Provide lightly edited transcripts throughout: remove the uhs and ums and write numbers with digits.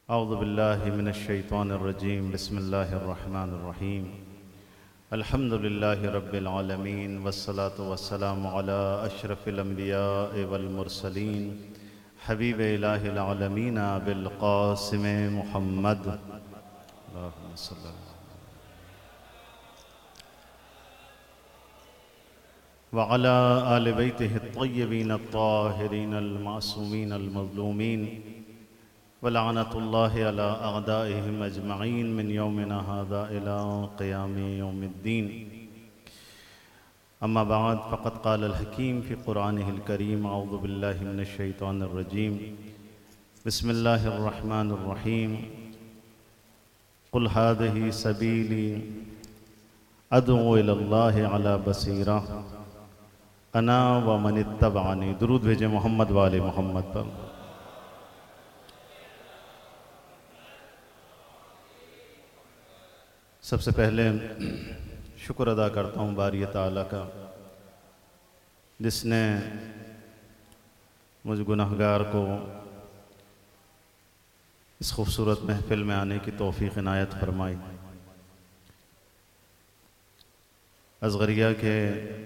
औज़ु बिल्लाहि मिनश्शैतानिर्रजीम बिस्मिल्लाहिर्रहमानिर्रहीम अल्हम्दुलिल्लाहि रब्बिल आलमीन वस्सलातु वस्सलामु अला अशरफिल अंबिया'i वल मुरसलीन हबीब इलाहिल आलमीन अबिल क़ासिम मुहम्मद अल्लाहुम्मा सल्लि व अला आलि बैतिहि अत्तय्यबीन अत्ताहिरीन अल-मासूमीन अल-मज़लूमीन वलअनतुल्लाहि अला अअदाइहिम अजमईन मिन यौमिना हाज़ा इला क़ियामि यौमिद्दीन। अम्मा बाद फ़क़द क़ालल हकीम फ़ी क़ुरआनिहिल करीम अऊज़ु बिल्लाहि मिनश्शैतानिर्रजीम बिस्मिल्लाहिर्रहमानिर्रहीम क़ुल हाज़िही सबीली अदअू इलल्लाहि अला बसीरा अना व मनित्तबअनी। दुरूद भेजे मोहम्मद व आले मोहम्मद पर। सबसे पहले शुक्र अदा करता हूँ बारी ताला का, जिसने मुझ गुनहगार को इस खूबसूरत महफिल में आने की तौफीक इनायत फरमाई। असगरिया के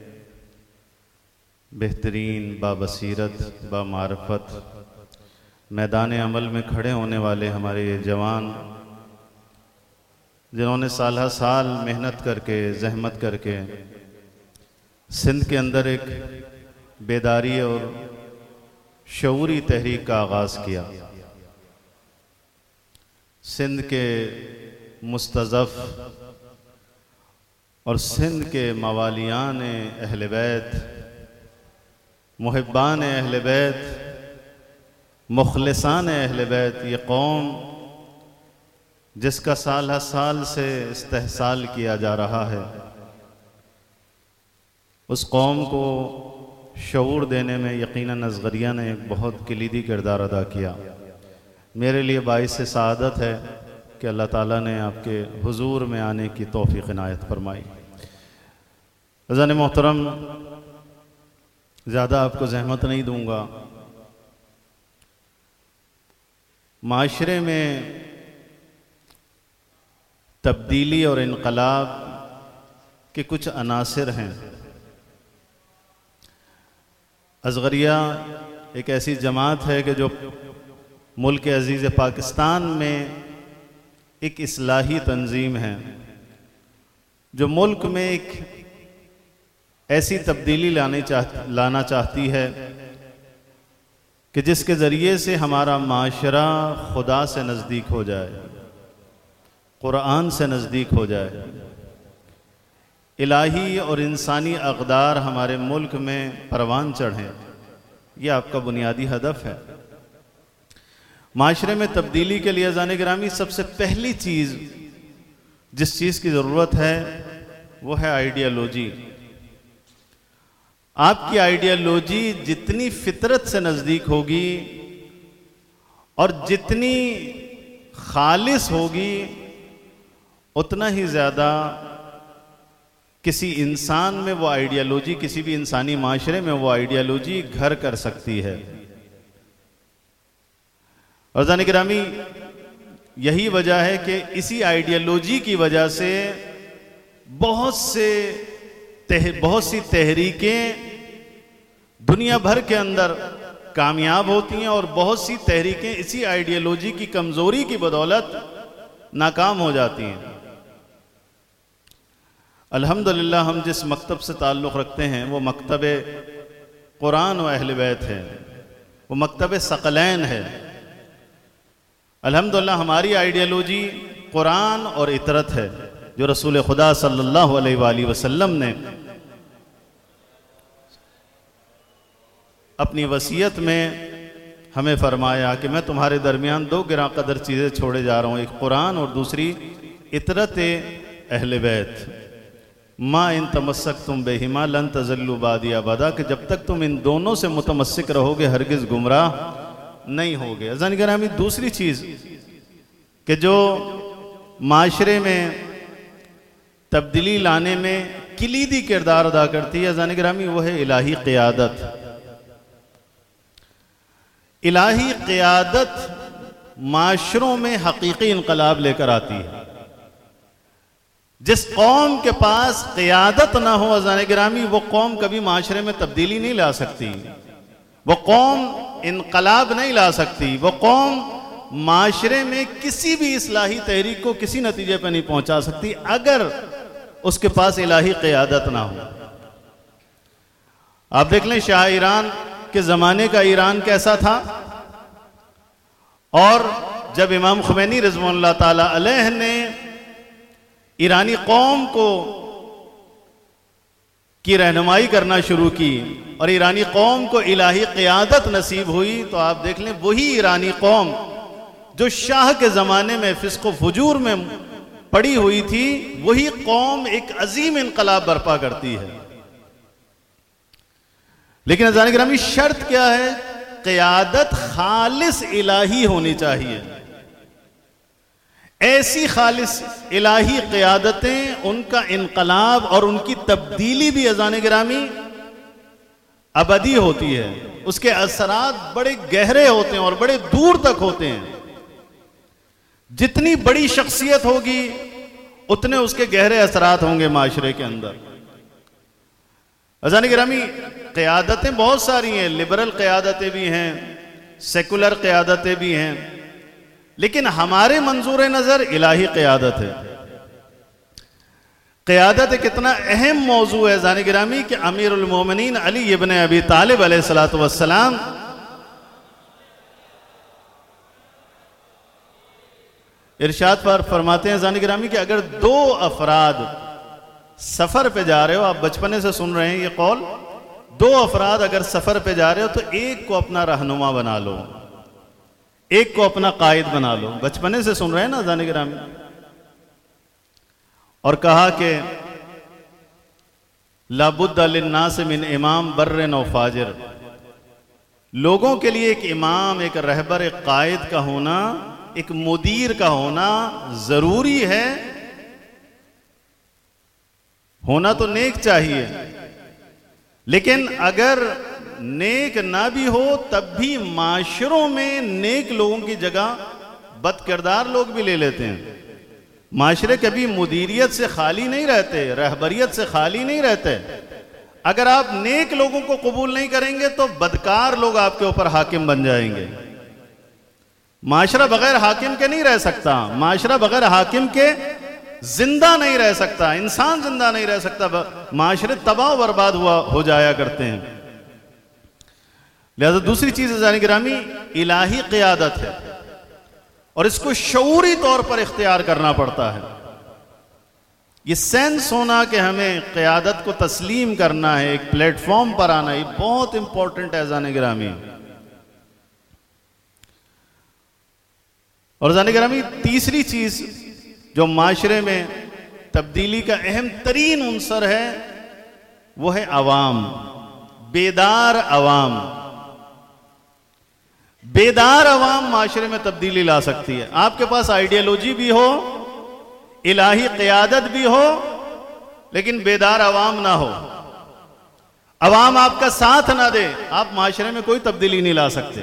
बेहतरीन बाबसीरत बामारफत मैदान अमल में खड़े होने वाले हमारे ये जवान, जिन्होंने साल साल मेहनत करके जहमत करके सिंध के अंदर एक बेदारी और शऊरी तहरीक का आगाज़ किया। सिंध के मुस्तज़फ़ और सिंध के मवालियान अहले बैत, मुहिब्बान अहले बैत, मुखलिसान अहले बैत, ये कौम जिसका साल हर साल से इस्तेहसाल किया जा रहा है, उस कौम को शऊर देने में यकीनन असगरिया ने एक बहुत कलीदी किरदार अदा किया। मेरे लिए बाइस सआदत है कि अल्लाह ताला ने आपके हुजूर में आने की तौफीक इनायत फरमाई। अज़ान मोहतरम, ज़्यादा आपको जहमत नहीं दूंगा। माशरे में तब्दीली और इनकलाब के कुछ अनासिर हैं। असगरिया एक ऐसी जमात है कि जो मुल्क अजीज़ पाकिस्तान में एक इस्लाही तंजीम है, जो मुल्क में एक ऐसी तब्दीली लाना चाहती है कि जिसके ज़रिए से हमारा माशरा खुदा से नज़दीक हो जाए, कुरान से नज़दीक हो जाए, इलाही और इंसानी अक़दार हमारे मुल्क में परवान चढ़ें। यह आपका बुनियादी हदफ है। माशरे में तब्दीली के लिए अज़ान गिरामी सबसे पहली चीज़ जिस चीज़ की ज़रूरत है वो है आइडियालॉजी। आपकी आइडियालॉजी जितनी फितरत से नज़दीक होगी और जितनी खालिस होगी, उतना ही ज़्यादा किसी इंसान में वो आइडियालॉजी, किसी भी इंसानी माशरे में वो आइडियालॉजी घर कर सकती है। और ज़ान गिरामी, यही वजह है कि इसी आइडियालॉजी की वजह से बहुत सी तहरीकें दुनिया भर के अंदर कामयाब होती हैं और बहुत सी तहरीकें इसी आइडियालॉजी की कमज़ोरी की बदौलत नाकाम हो जाती हैं। अल्हम्दुलिल्लाह, हम जिस मकतब से ताल्लुक़ रखते हैं वो मकतब कुरान व अहले बैत है, वो मकतब सकलैन है। अल्हम्दुलिल्लाह, हमारी आइडियालॉजी कुरान और इतरत है, जो रसूल खुदा सल्लल्लाहु अलैहि वसल्लम ने अपनी वसीयत में हमें फरमाया कि मैं तुम्हारे दरमियान दो गिरा कदर चीज़ें छोड़े जा रहा हूँ, एक कुरान और दूसरी इतरत अहले बैत। माँ इन तमस्सक तुम बेहिमा लन तज़ल्लु बादी अबदा, कि जब तक तुम इन दोनों से मुतमस्सिक रहोगे हरगिज़ गुमराह नहीं होगे। अज़ान गिरामी, दूसरी चीज़ कि जो माशरे में तब्दीली लाने में कलीदी किरदार अदा करती है अज़ान गिरामी, वो है इलाही क़ियादत। इलाही क़ियादत माशरों में हकीकी इनकलाब लेकर आती है। जिस कौम के पास क़ियादत ना हो अज़ान गिरामी, वो कौम कभी माशरे में तब्दीली नहीं ला सकती, वो कौम इनकलाब नहीं ला सकती, वो कौम माशरे में किसी भी इस्लाही तहरीक को किसी नतीजे पर नहीं पहुंचा सकती अगर उसके पास इलाही क़ियादत ना हो। आप देख लें शाह ईरान के ज़माने का ईरान कैसा था, और जब इमाम खुमैनी रिज़वानुल्लाह ताला अलैह ने ईरानी कौम को की रहनुमाई करना शुरू की और ईरानी कौम को इलाही क़ियादत नसीब हुई, तो आप देख लें वही ईरानी कौम जो शाह के ज़माने में फिस्क व फुजूर में पड़ी हुई थी, वही कौम एक अजीम इनकलाब बर्पा करती है। लेकिन अज़ान गिरामी शर्त क्या है? क़ियादत खालिस इलाही होनी चाहिए। ऐसी खालिस इलाही क़ियादतें, उनका इनकलाब और उनकी तब्दीली भी अज़ान गिरामी अबदी होती है, उसके असरात बड़े गहरे होते हैं और बड़े दूर तक होते हैं। जितनी बड़ी शख्सियत होगी उतने उसके गहरे असरात होंगे माशरे के अंदर। अज़ान गिरामी क़ियादतें बहुत सारी हैं, लिबरल क़ियादतें भी हैं, सेकुलर क़ियादतें भी हैं, लेकिन हमारे मंजूर नज़र इलाही क़ियादत है। क़ियादत एक इतना अहम मौजू है अज़ान गिरामी कि अमीरुल मोमिनीन अली इब्न अबी तालिब अलैहिस्सलातु वस्सलाम इरशाद पर फरमाते हैं अज़ान गिरामी कि अगर दो अफराद सफ़र पे जा रहे हो, आप बचपने से सुन रहे हैं ये कौल, दो अफराद अगर सफ़र पे जा रहे हो तो एक को अपना रहनुमा बना लो, एक को अपना कायद बना लो। बचपने से सुन रहे हैं ना अज़ान गिरामी। और कहा कि लाबुद्द लिन्नास मिन इमाम बर्रन व फाजिर, लोगों के लिए एक इमाम, एक रहबर, एक कायद का होना, एक मुदीर का होना जरूरी है। होना तो नेक चाहिए, लेकिन अगर नेक ना भी हो तब भी माशरों में नेक लोगों की जगह बदकिरदार लोग भी ले लेते हैं। माशरे कभी मुदीरियत से खाली नहीं रहते, रहबरियत से खाली नहीं रहते। अगर आप नेक लोगों को कबूल नहीं करेंगे तो बदकार लोग आपके ऊपर हाकिम बन जाएंगे। माशरा बगैर हाकिम के नहीं रह सकता, माशरा बगैर हाकिम के जिंदा नहीं रह सकता, इंसान जिंदा नहीं रह सकता, माशरे तबाह बर्बाद हो जाया करते हैं। लिहाजा दूसरी चीज अज़ान गिरामी इलाही क़ियादत है और इसको शऊरी तौर पर इख्तियार करना पड़ता है। ये सेंस होना कि हमें क़ियादत को तस्लीम करना है, एक प्लेटफॉर्म पर आना, ये बहुत इंपॉर्टेंट है अज़ान गिरामी। और अज़ान गिरामी तीसरी चीज जो माशरे में तब्दीली का अहम तरीन उन्सर है वो है अवाम, बेदार अवाम। बेदार अवाम माशरे में तब्दीली ला सकती है। आपके पास आइडियोलॉजी भी हो, इलाही क़ियादत भी हो, लेकिन बेदार अवाम ना हो, अवाम आपका साथ ना दे, आप माशरे में कोई तब्दीली नहीं ला सकते।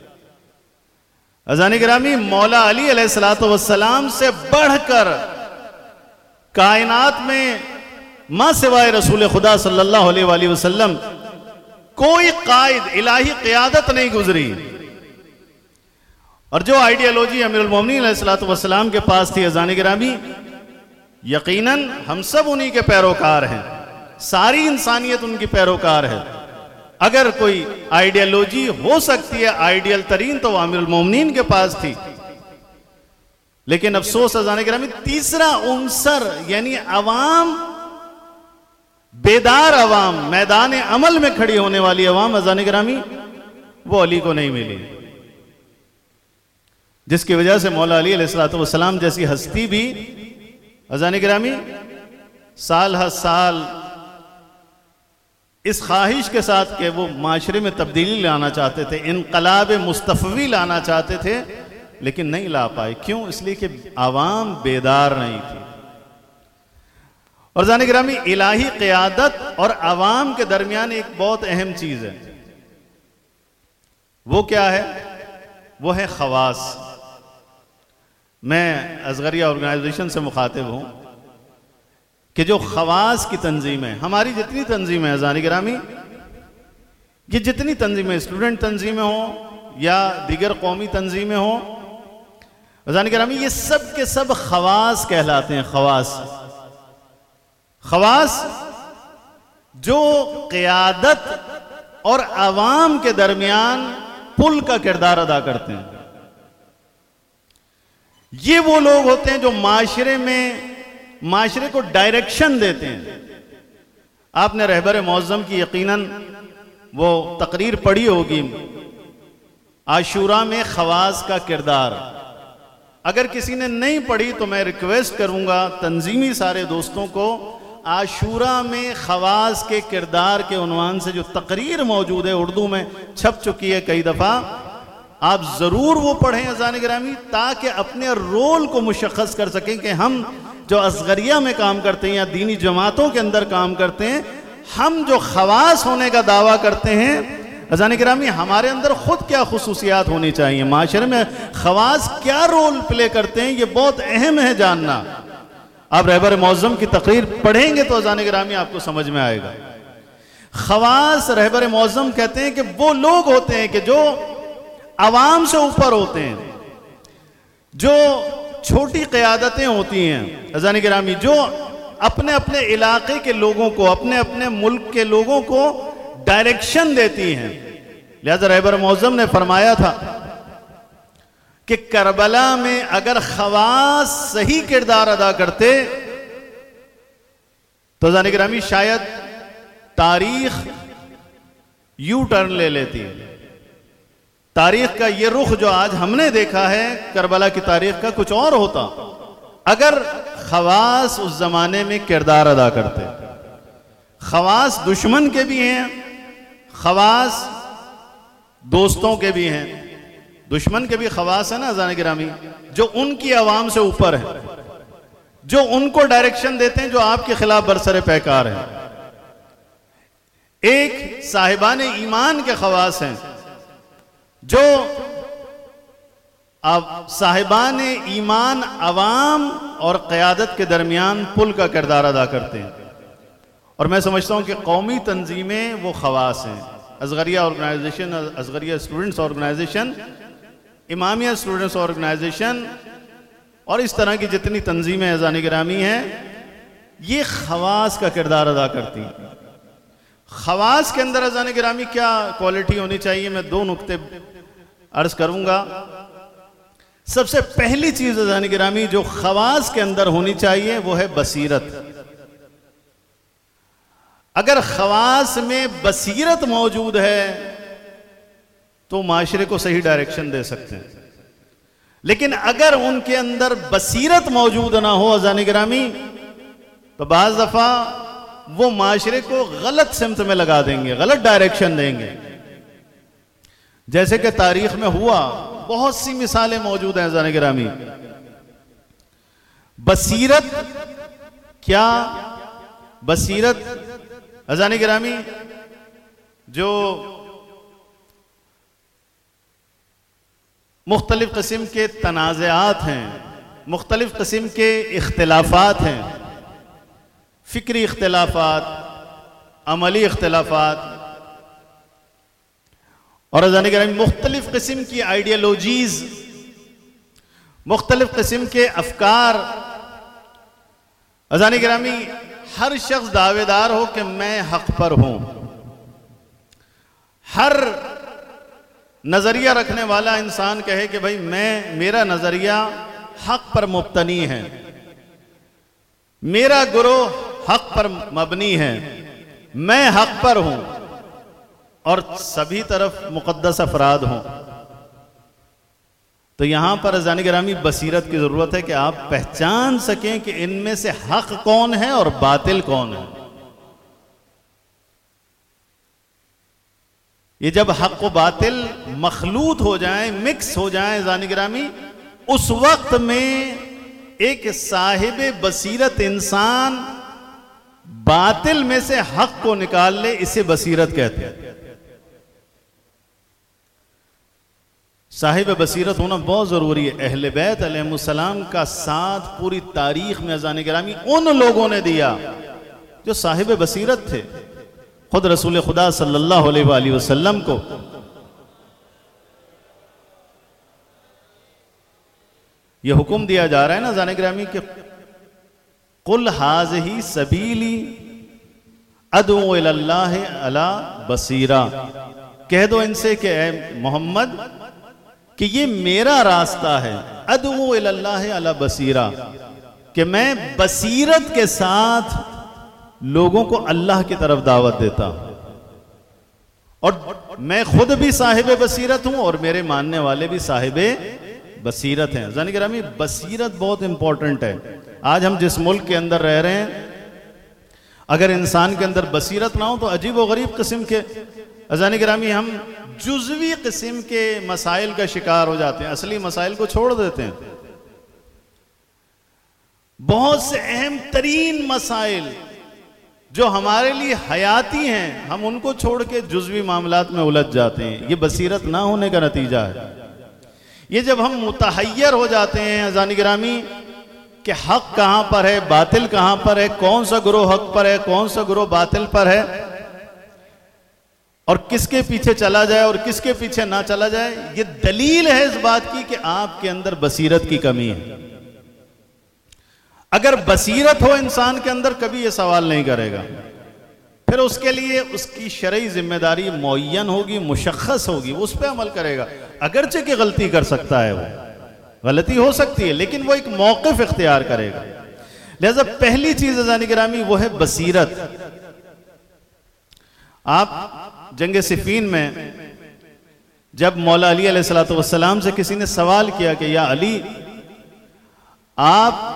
अज़ान गिरामी मौला अली अलैहिस्सलातु वस्सलाम से बढ़कर कायनात में मां सिवाय रसूल खुदा सल्लल्लाहु अलैहि वसल्लम कोई कायद इलाही क़ियादत नहीं गुजरी। और जो आइडियोलॉजी अमीरुल मोमिनीन अलैहिस्सलातु वस्सलाम के पास थी अज़ान गिरामी, यकीनन हम सब उन्हीं के पैरोकार हैं, सारी इंसानियत उनकी पैरोकार है। अगर कोई आइडियोलॉजी हो सकती है आइडियल तरीन तो अमीरुल मोमिनीन के पास थी। लेकिन अफसोस अज़ान गिरामी तीसरा उन्सर यानी अवाम, बेदार अवाम, मैदान अमल में खड़ी होने वाली अवाम अज़ान गिरामी वो अली को नहीं मिली, जिसकी वजह से मौला अली अलैहिस्सलातु वस्सलाम जैसी हस्ती भी अज़ान गिरामी साल हर साल इस ख्वाहिश के साथ कि वो माशरे में तब्दीली लाना चाहते थे, इनकलाब मुस्तफ़वी लाना चाहते थे, लेकिन नहीं ला पाए। क्यों? इसलिए कि आवाम बेदार नहीं थी। और अज़ान गिरामी इलाही क़ियादत और आवाम के दरमियान एक बहुत अहम चीज है, वो क्या है? वो है खवास। मैं असगरिया ऑर्गेनाइजेशन से मुखातिब हूँ कि जो खवास की तंजीमें, हमारी जितनी तंजीमें हैं ज़ानी गिरामी, ये जितनी तंजीमें, स्टूडेंट तंजीमें हों या दीगर कौमी तंजीमें हों, ज़ानी गिरामी, ये सब के सब खवास कहलाते हैं। खवास जो क़ियादत और अवाम के दरमियान पुल का किरदार अदा करते हैं। ये वो लोग होते हैं जो माशरे को डायरेक्शन देते हैं। आपने रहबर मौज़्ज़म की यकीनन वो तकरीर पढ़ी होगी, आशूरा में खवास का किरदार। अगर किसी ने नहीं पढ़ी तो मैं रिक्वेस्ट करूंगा तंजीमी सारे दोस्तों को, आशूरा में खवास के किरदार के उन्वान से जो तकरीर मौजूद है, उर्दू में छप चुकी है कई दफ़ा, आप ज़रूर वो पढ़ें अज़ान गिरामी, ताकि अपने रोल को मुशख़्ख़स कर सकें कि हम जो असगरिया में काम करते हैं या दीनी जमातों के अंदर काम करते हैं, हम जो खवास होने का दावा करते हैं, अज़ान गिरामी, हमारे अंदर ख़ुद क्या खुसूसियात होनी चाहिए, माशरे में खवास क्या रोल प्ले करते हैं, ये बहुत अहम है जानना। आप रहबर मौज़्ज़म की तकरीर पढ़ेंगे तो अज़ान गिरामी आपको समझ में आएगा। खवास, रहबर मौज़्ज़म कहते हैं कि वो लोग होते हैं कि जो अवाम से ऊपर होते हैं, जो छोटी क़यादतें होती हैं अज़ान गिरामी, जो अपने अपने इलाके के लोगों को, अपने अपने मुल्क के लोगों को डायरेक्शन देती हैं। लिहाजा रहबर मौज़्ज़म ने फरमाया था कि करबला में अगर खवास सही किरदार अदा करते तो अज़ान गिरामी शायद तारीख यू टर्न ले लेती है। तारीख का ये रुख जो आज हमने देखा है, करबला की तारीख का कुछ और होता अगर खवास उस जमाने में किरदार अदा करते। खवास दुश्मन के भी हैं, खवास दोस्तों के भी हैं। दुश्मन के भी खवास है ना अज़ान गिरामी, जो उनकी आवाम से ऊपर है, जो उनको डायरेक्शन देते हैं, जो आपके खिलाफ बरसरे पैकार हैं। एक साहिबान ईमान के खवास हैं, जो अब साहिबान ईमान अवाम और क़यादत के दरमियान पुल का किरदार अदा करते हैं। और मैं समझता हूं कि कौमी तंजीमें वो खवास हैं। Asgaria organisation, Asgaria students organisation, Imamia students organisation और इस तरह की जितनी तंजीमें अज़ान गिरामी हैं, ये खवास का किरदार अदा करती हैं। खवास के अंदर अज़ान गिरामी क्या क्वालिटी होनी चाहिए, मैं दो नुक्ते अर्ज करूंगा। सबसे पहली चीज अज़ान गिरामी जो खवास के अंदर होनी चाहिए वो है बसीरत। अगर खवास में बसीरत मौजूद है तो माशरे को सही डायरेक्शन दे सकते हैं। लेकिन अगर उनके अंदर बसीरत मौजूद ना हो अज़ान गिरामी, तो बाज़ दफ़ा वो माशरे को गलत सिमत में लगा देंगे, गलत डायरेक्शन देंगे। जैसे कि तारीख में हुआ, बहुत सी मिसालें मौजूद हैं अज़ान गिरामी। बसीरत क्या? बसीरत अज़ान गिरामी जो मुख्तलिफ किस्म के तनाज़ात हैं, मुख्तलिफ किस्म के इख्तिलाफ़ात हैं, फ़िक्री इख्तिलाफ़ात, अमली इख्तिलाफ़ात, और अज़ान गिरामी मुख्तलिफ किस्म की आइडियोलॉजीज़, मुख्तलिफ किस्म के अफकार। अज़ान गिरामी हर शख्स दावेदार हो कि मैं हक पर हूं। हर नजरिया रखने वाला इंसान कहे कि भाई मेरा नजरिया हक पर मुब्तनी है, मेरा गुरोह हक पर मबनी है, मैं हक पर हूं, और सभी तरफ मुक़द्दस अफराद हों। तो यहां पर अज़ान गिरामी बसीरत की जरूरत है कि आप पहचान सकें कि इनमें से हक कौन है और बातिल कौन है। ये जब हक व बातिल मखलूत हो जाएं, मिक्स हो जाएं अज़ान गिरामी, उस वक्त में एक साहिब बसीरत इंसान बातिल में से हक को निकाल ले, इसे बसीरत कहते हैं। साहिब बसीरत होना बहुत ज़रूरी है। अहले बैत अलैहिमुस्सलाम का साथ पूरी तारीख में अज़ान गिरामी उन लोगों ने दिया जो साहिब बसीरत थे। खुद रसूल खुदा सल्लल्लाहु अलैहि वसल्लम को यह हुक्म दिया जा रहा है ना अज़ान गिरामी के, कुल हाज़िही सबीली अदउ इलल्लाहि अला बसीरा, कह दो इनसे कि ए मोहम्मद कि ये मेरा रास्ता है, अदउ इलल्लाहि अला बसीरा, कि मैं बसीरत के साथ लोगों को अल्लाह की तरफ दावत देता हूं। और मैं खुद भी साहिब बसीरत हूं और मेरे मानने वाले भी साहिब बसीरत हैं। ज़ानी गिरामी, बसीरत बहुत इंपॉर्टेंट है। आज हम जिस मुल्क के अंदर रह रहे हैं, अगर इंसान के अंदर बसीरत ना हो तो अजीब व गरीब किस्म के ज़ानी गिरामी हम जुज़वी किस्म के मसाइल का शिकार हो जाते हैं, असली मसाइल को छोड़ देते हैं। बहुत से अहम तरीन मसाइल जो हमारे लिए हयाती हैं, हम उनको छोड़ के जुज़वी मामलात में उलझ जाते हैं। ये बसीरत ना होने का नतीजा है। ये जब हम मुतहय्यर हो जाते हैं ज़ानी गिरामी कि हक कहां पर है, बातिल कहां पर है, कौन सा गुरोह हक पर है, कौन सा गुरोह बातिल पर है, और किसके पीछे चला जाए और किसके पीछे ना चला जाए, ये दलील है इस बात की कि आपके अंदर बसीरत की कमी है। अगर बसीरत हो इंसान के अंदर, कभी ये सवाल नहीं करेगा। फिर उसके लिए उसकी शरई जिम्मेदारी मुअय्यन होगी, मुशख्खस होगी, उस पर अमल करेगा। अगरचे कि गलती कर सकता है, वो गलती हो सकती है, लेकिन वो एक मौक़िफ़ इख्तियार करेगा। लिहाजा पहली चीज ज़ानी गिरामी वो है बसीरत। आप जंग सिफीन में जब मौला अली अलैहिस्सलातु वस्सलाम से किसी ने सवाल किया कि या अली, आप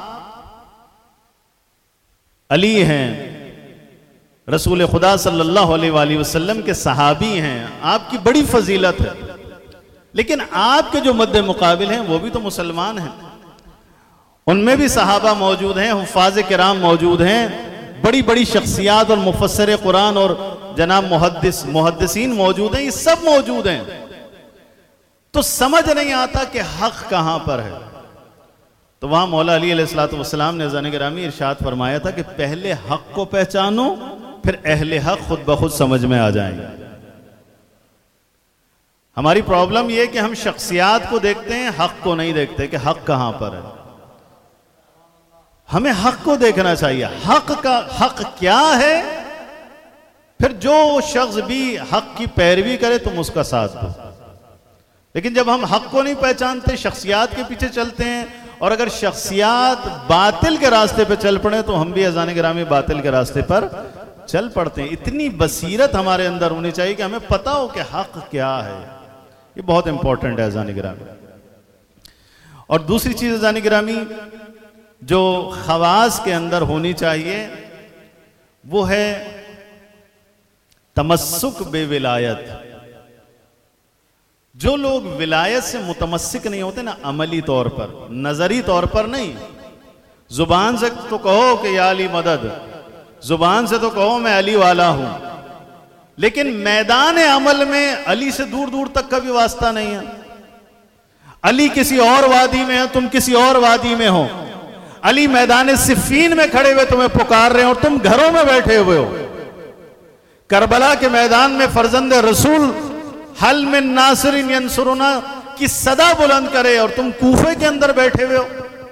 अली हैं, रसूल खुदा सल्लल्लाहु अलैहि वसल्लम के सहाबी हैं, आपकी बड़ी फजीलत है, लेकिन आपके जो मद्दे मुकाबिल हैं वो भी तो मुसलमान हैं, उनमें भी सहाबा मौजूद हैं, हुफ़ाज़ किराम मौजूद हैं, बड़ी बड़ी शख्सियात और मुफस्सिर कुरान और जनाब मुहद्दिसीन मौजूद हैं, ये सब मौजूद हैं। तो समझ नहीं आता कि हक कहां पर है। तो वहां मौला अली अलैहिस्सलातु वस्सलाम ने ज़ानी गिरामी इरशाद फरमाया था कि पहले हक को पहचानो, फिर अहले हक खुद ब खुद समझ में आ जाएंगे। हमारी प्रॉब्लम यह कि हम शख्सियात को देखते हैं, हक को नहीं देखते कि हक कहां पर है। हमें हक को देखना चाहिए, हक क्या है, फिर जो शख्स भी हक की पैरवी करे तुम उसका साथ दो। लेकिन जब हम हक को नहीं पहचानते, शख्सियात के पीछे चलते हैं, और अगर शख्सियात बातिल के रास्ते पर चल पड़े तो हम भी अज़ान गिरामी बातिल के रास्ते पर चल पड़ते हैं। इतनी बसीरत हमारे अंदर होनी चाहिए कि हमें पता हो कि हक क्या है। ये बहुत इंपॉर्टेंट है अज़ान गिरामी। और दूसरी चीज अज़ान गिरामी जो खवास के अंदर होनी चाहिए वो है तमस्सुक बेविलायत। जो लोग विलायत से मुतमस्सिक नहीं होते ना, अमली तौर पर, नजरी तौर पर नहीं, जुबान से तो कहो कि या अली मदद, जुबान से तो कहो मैं अली वाला हूं, लेकिन मैदान अमल में अली से दूर दूर तक का भी वास्ता नहीं है। अली किसी और वादी में है, तुम किसी और वादी में हो। अली मैदान सिफीन में खड़े हुए तुम्हें पुकार रहे हो और तुम घरों में बैठे हुए हो। करबला के मैदान में फर्जंद रसूल हल मिन नासिरिन यंसुरुना की सदा बुलंद करे और तुम कूफे के अंदर बैठे हुए हो।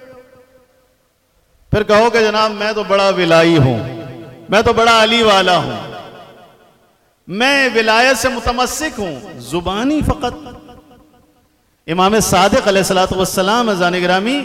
फिर कहो कि जनाब मैं तो बड़ा विलाई हूं, मैं तो बड़ा अली वाला हूं, मैं विलायत से मुतमस्सिक हूं, जुबानी फकत। इमाम सादिक अलैहिस्सलातु वस्सलाम अज़ान गिरामी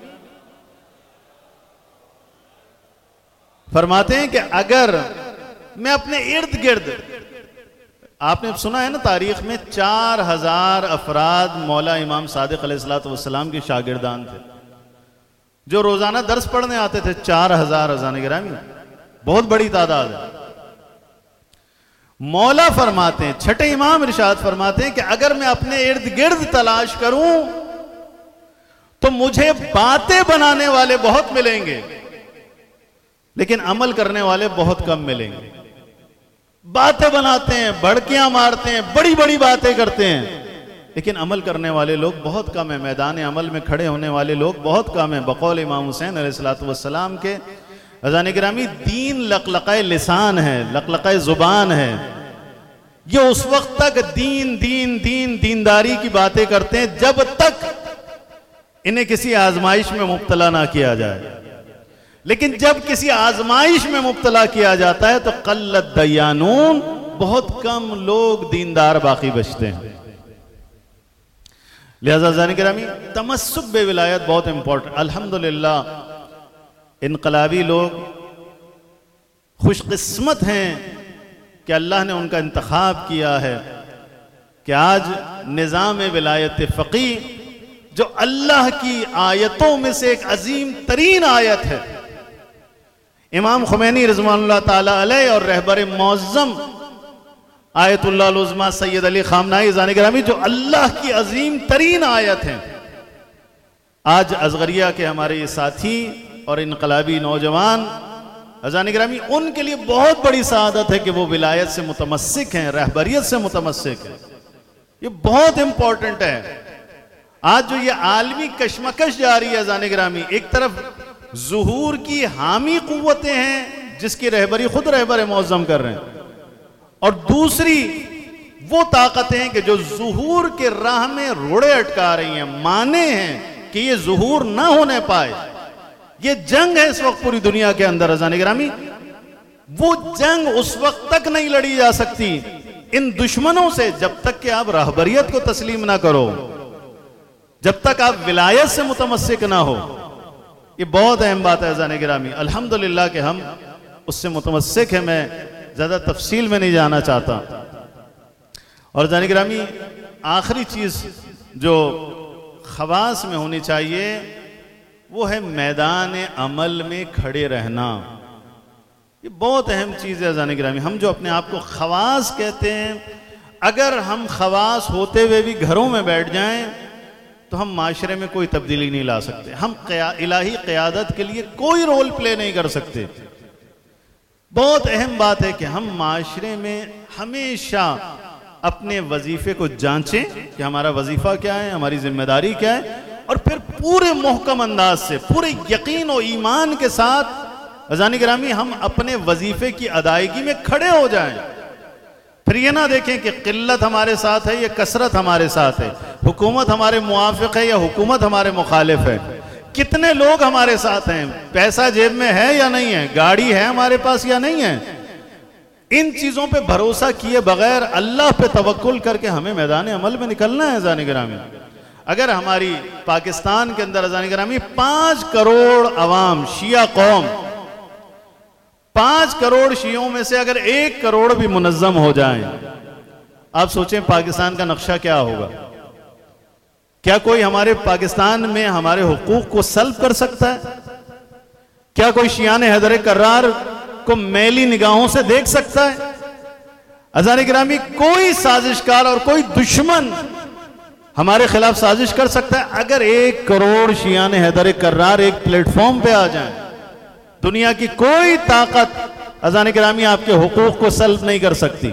फरमाते हैं कि अगर मैं अपने इर्द गिर्द, आपने सुना है ना तारीख में 4000 अफराद मौला इमाम सादिक अलैहिस्सलातु वस्सलाम के शागिर्दान थे जो रोजाना दर्स पढ़ने आते थे। 4000 अज़ान गिरामी बहुत बड़ी तादाद है। मौला फरमाते हैं, छठे इमाम इरशाद फरमाते हैं कि अगर मैं अपने इर्द गिर्द तलाश करूं तो मुझे बातें बनाने वाले बहुत मिलेंगे, लेकिन अमल करने वाले बहुत कम मिलेंगे। बातें बनाते हैं, भड़कियां मारते हैं, बड़ी बड़ी बातें करते हैं, लेकिन अमल करने वाले लोग बहुत कम हैं, मैदान अमल में खड़े होने वाले लोग बहुत कम हैं। बकौल इमाम हुसैन अलैहिस्सलातु वस्सलाम के, अज़ान गिरामी, दीन लक़लक़ाए लिसान है, लक़लक़ाए ज़ुबान है। ये उस वक्त तक दीन दीन दीन दीनदारी की बातें करते हैं जब तक इन्हें किसी आजमाइश में मुब्तला ना किया जाए। लेकिन जब किसी आजमाइश में मुब्तला किया जाता है तो क़ल्लत दय्यानून, बहुत कम लोग दीनदार बाकी बचते हैं। लिहाजा अज़ान गिरामी, तमस्सुक बे विलायत बहुत इंपॉर्टेंट। अल्हम्दुलिल्लाह इनकलाबी लोग खुशकिस्मत हैं कि अल्लाह ने उनका इंतखाब किया है कि आज निज़ाम विलायत फ़क़ीह, जो अल्लाह की आयतों में से एक अजीम तरीन आयत है, इमाम खुमैनी रिज़वानुल्लाह ताला अलैह और रहबर मौज़्ज़म आयतुल्लाह उज़्मा सैयद अली ख़ामनाई ज़ान गिरामी, जो अल्लाह की अजीम तरीन आयत है, आज असगरिया के हमारे ये साथी और इनकलाबी नौजवान अज़ान गिरामी, उनके लिए बहुत बड़ी सआदत है कि वो विलायत से मुतमस्सिक हैं, रहबरियत से मुतमस्सिक हैं। ये बहुत इंपॉर्टेंट है। आज जो ये आलमी कशमकश जारी है अज़ान गिरामी, एक तरफ ज़ुहूर की हामी कुव्वतें हैं जिसकी रहबरी खुद रहबर मौज़्ज़म कर रहे हैं, और दूसरी वो ताकतें हैं कि जो ज़ुहूर के राह में रोड़े अटका रही हैं, माने हैं कि ये ज़ुहूर ना होने पाए। ये जंग है इस वक्त पूरी दुनिया के अंदर अज़ान गिरामी। वो जंग उस वक्त तक नहीं लड़ी जा सकती इन दुश्मनों से जब तक कि आप रहबरियत को तस्लीम ना करो, जब तक आप विलायत से मुतमस्सिक ना हो। ये बहुत अहम बात है अज़ान गिरामी। अल्हम्दुलिल्लाह कि हम उससे मुतमस्सिक हैं। मैं ज़्यादा तफसील में नहीं जाना चाहता। और अज़ान गिरामी, आखिरी चीज़ जो खवास में होनी चाहिए वो है मैदान अमल में खड़े रहना। ये बहुत अहम चीज़ है अज़ान गिरामी। हम जो अपने आप को खवास कहते हैं, अगर हम खवास होते हुए भी घरों में बैठ जाएं तो हम माशरे में कोई तब्दीली नहीं ला सकते। हम इलाही क़यादत के लिए कोई रोल प्ले नहीं कर सकते। बहुत अहम बात है कि हम माशरे में हमेशा अपने वजीफे को जांचें कि हमारा वजीफा क्या है, हमारी जिम्मेदारी क्या है, और फिर पूरे मुहकम अंदाज से, पूरे यकीन और ईमान के साथ अज़ान गिरामी हम अपने वजीफे की अदायगी में खड़े हो जाएं। फिर ये ना देखें कि किल्लत हमारे साथ है या कसरत हमारे साथ है, हुकूमत हमारे मुआफिक है या हुकूमत हमारे मुखालिफ है, कितने लोग हमारे साथ हैं, पैसा जेब में है या नहीं है, गाड़ी है हमारे पास या नहीं है। इन चीज़ों पे भरोसा किए बगैर अल्लाह पे तवक्कुल करके हमें मैदान अमल में निकलना है अज़ान गिरामी। अगर हमारी पाकिस्तान के अंदर अज़ान गिरामी 5 करोड़ अवाम शिया कौम, 5 करोड़ शियों में से अगर 1 करोड़ भी मुनज़्ज़म हो जाएं, आप सोचें पाकिस्तान का नक्शा क्या होगा। क्या कोई हमारे पाकिस्तान में हमारे हुकूक को सल्ब कर सकता है? क्या कोई शियान हैदर कर्रार को मैली निगाहों से देख सकता है? अज़ान गिरामी, कोई साजिशकार और कोई दुश्मन हमारे खिलाफ साजिश कर सकता है अगर 1 करोड़ शियान हैदर कर्रार एक प्लेटफॉर्म पे आ जाएं। दुनिया की कोई ताकत अज़ान गिरामी आपके हुकूक को सल्ब नहीं कर सकती।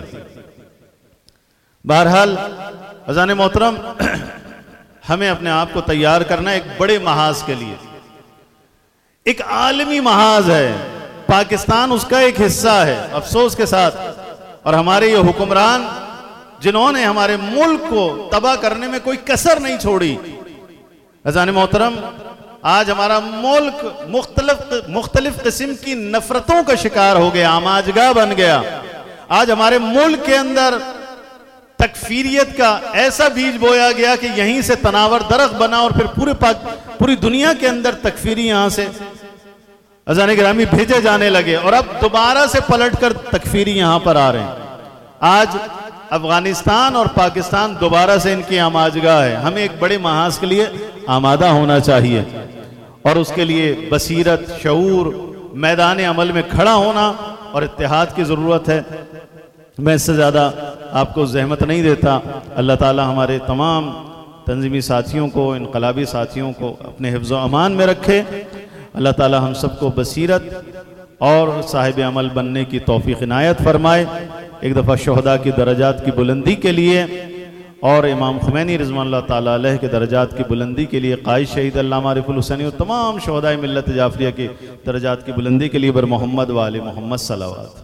बहरहाल अज़ान मोहतरम, हमें अपने आप को तैयार करना है एक बड़े महाज के लिए। एक आलमी महाज है, पाकिस्तान उसका एक हिस्सा है अफसोस के साथ। और हमारे ये हुक्मरान जिन्होंने हमारे मुल्क को तबाह करने में कोई कसर नहीं छोड़ी। अज़ान मोहतरम, आज हमारा मुल्क मुख्तलिफ किस्म की नफरतों का शिकार हो गया, आमाजगा बन गया। आज हमारे मुल्क के अंदर तकफीरियत का ऐसा बीज बोया गया कि यहीं से तनावर दरख्त बना और फिर पूरी दुनिया के अंदर तकफीरी यहां से अज़ान गिरामी भेजे जाने लगे, और अब दोबारा से पलटकर तकफीरी यहां पर आ रहे हैं। आज अफगानिस्तान और पाकिस्तान दोबारा से इनकी आमाजगा है। हमें एक बड़े महाज के लिए आमादा होना चाहिए और उसके लिए बसीरत, शऊर, मैदान अमल में खड़ा होना और इत्तेहाद की ज़रूरत है। मैं इससे ज़्यादा आपको ज़हमत नहीं देता। अल्लाह ताला हमारे तमाम तंजीमी साथियों को, इनकलाबी साथियों को अपने हिफ्ज़ व अमान में रखे। अल्लाह ताला हम सबको बसीरत और साहिब अमल बनने की तौफीक इनायत फरमाए। एक दफ़ा शहदा की दरजात की बुलंदी के लिए और इमाम खुमैनी रिज़वानुल्लाह ताला अलैह के दर्जात की बुलंदी के लिए, कायद शहीद अल्लामा आरिफुल हुसैनी और तमाम शुहदाए मिल्लत जाफरिया के दर्जात की बुलंदी के लिए बर मोहम्मद व आले मोहम्मद सलावत।